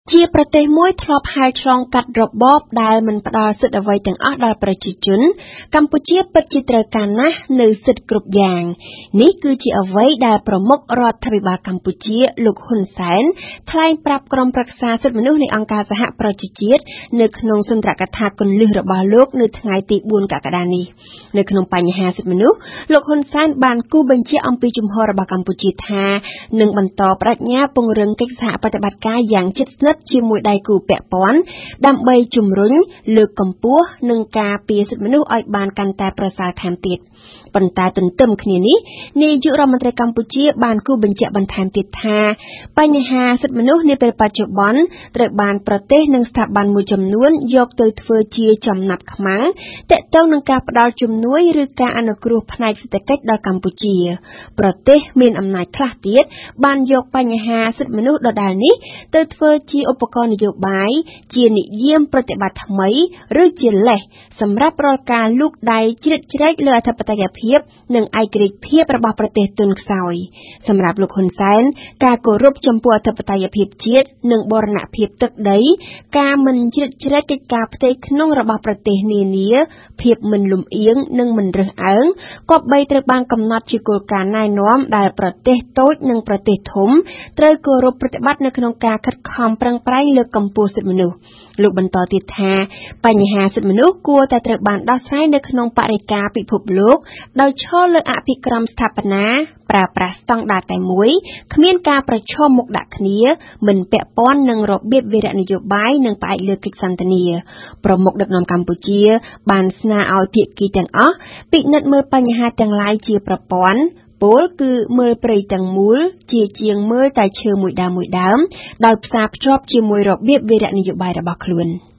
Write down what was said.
ជាប្រទេសមួយធ្លាប់ហែលឆ្លងកាត់របបដែលមិនផ្ដល់សិទ្ធិអ្វីទាំងអស់ដល់ប្រជាជនកម្ពុជាពិតជាត្រូវការណាស់នៅសិទ្ធិគ្រប់យ៉ាងនេះគឺជាអ្វីដែលប្រមុខរដ្ឋាភិបាលកម្ពុជាលោកហ៊ុនសែនថ្លែងប្រាប់ក្រុមប្រឹក្សាសិទ្ធិមនុស្សនៃអង្គការសហប្រជាជាតិនៅក្នុងសុន្ទរកថាគន្លឹះរបស់លោកនៅថ្ងៃទី4កក្កដានេះនៅក្នុងបញ្ហាសិទ្ធិមនុស្សលោកហ៊ុនសែនបានគូបញ្ជាក់អំពីជំហររបស់កម្ពុជាថានឹងបន្តបដិញ្ញាពង្រឹងកិច្ចសហប្រតិបត្តិការយ៉ាងជិតស្និទ្ធជាមួយដៃគូពាក់ព័ន្ធដើម្បីជំរុញលើកកម្ពស់និងការពារសិទ្ធិមនុស្សឲ្យបានកាន់តែប្រសើរថែមទៀតប៉ុន្តែទន្ទឹមគ្នានេះនាយករដ្ឋមន្ត្រីកម្ពុជាបានគូបញ្ជាក់បន្ថែមទៀតថាបញ្ហាសិទ្ធិមនុស្សនាពេលបច្ចុប្បន្នត្រូវបានប្រទេសនិងស្ថាប័នមួយចំនួនយកទៅធ្វើជាចំណាប់ខ្មាំងទាក់ទងនឹងការផ្ដល់ជំនួយឬការអនុគ្រោះផ្នែកសេដ្ឋកិច្ចដល់កម្ពុជាប្រទេសមានអំណាចខ្លះទៀតបានយកបញ្ហាសិទ្ធិមនុស្សដដែលនេះទៅធ្វើជាឧបករណ៍នយោបាយជានិយាមប្រតិបត្តិថ្មីឬជាលេសសម្រាប់រាល់ការលូកដៃជ្រៀតជ្រែកលើអធិបតេយ្យភាពនិងឯករាជ្យភាពរបស់ប្រទេសទុនខ្សោយសម្រាប់លោកហ៊ុនសែនការគោរពចំពោះអធិបតេយ្យភាពជាតិនិងបូរណភាពទឹកដីការមិនជ្រៀតជ្រែកកិច្ចការផ្ទៃក្នុងរបស់ប្រទេសនានាភាពមិនលំអៀងនិងមិនរើសអើងគប្បីត្រូវបានកំណត់ជាគោលការណ៍ណែនាំដែលប្រទេសតូចនិងប្រទេសធំត្រូវគោរពប្រតិបត្តិនៅក្នុងការខិតខំប្រឹងប្រែងលើកកម្ពស់សិទ្ធិមនុស្សលោកបន្តទៀតថាបញ្ហាសិទ្ធិមនុស្សគួរតែត្រូវបានដោះស្រាយនៅក្នុងបរិយាកាសពិភពលោកដោយឈលលើអភិក្រមស្ថាបនាប្រើប្រាស់ស្តង់ដារតែមួយគ្មានការប្រឈមមុខដាក់គ្នាមិនពាក់ព័ន្ធនឹងរបៀបវារៈនយោបាយនិងផ្អែកលើកិច្ចសន្ទនាប្រមុខដឹកនាំកម្ពុជាបានស្នើឲ្យភាគីទាំងអស់ពិនិត្យមើលបញ្ហាទាំងឡាយជាប្រព័ន្ធពោលគឺមើលព្រៃទាំងមូលជាងមើលតែឈើមួយដើមដោយផ្សារភ្ជាប់ជាមួយរបៀបវារៈនយោបាយរបស់ខ្លួន